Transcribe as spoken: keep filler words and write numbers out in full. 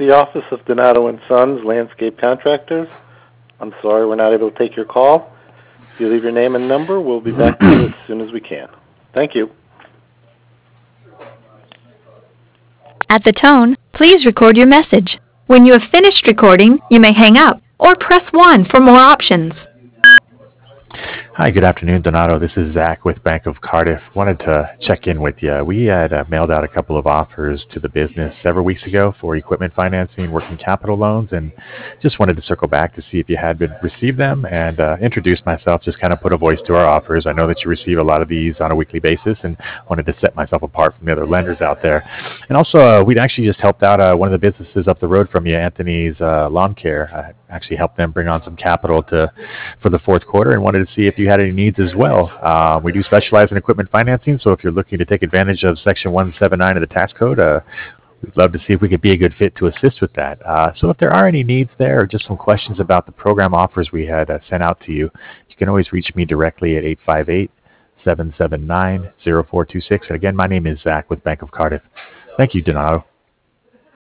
the office of Donato and Sons Landscape Contractors. I'm sorry we're not able to take your call. If you leave your name and number, we'll be back to you as soon as we can. Thank you. At the tone, please record your message. When you have finished recording, you may hang up or press one for more options. Hi, good afternoon, Donato. This is Zach with Bank of Cardiff. Wanted to check in with you. We had uh, mailed out a couple of offers to the business several weeks ago for equipment financing, working capital loans, and just wanted to circle back to see if you had been, received them and uh, introduce myself, just kind of put a voice to our offers. I know that you receive a lot of these on a weekly basis and wanted to set myself apart from the other lenders out there. And also, uh, we'd actually just helped out uh, one of the businesses up the road from you, Anthony's uh, Lawn Care. I actually helped them bring on some capital to for the fourth quarter and wanted to see if you had any needs as well. Uh, we do specialize in equipment financing, so if you're looking to take advantage of Section one seventy-nine of the tax code, uh, we'd love to see if we could be a good fit to assist with that. Uh, so if there are any needs there or just some questions about the program offers we had uh, sent out to you, you can always reach me directly at eight five eight, seven seven nine, zero four two six. And again, my name is Zach with Bank of Cardiff. Thank you, Donato.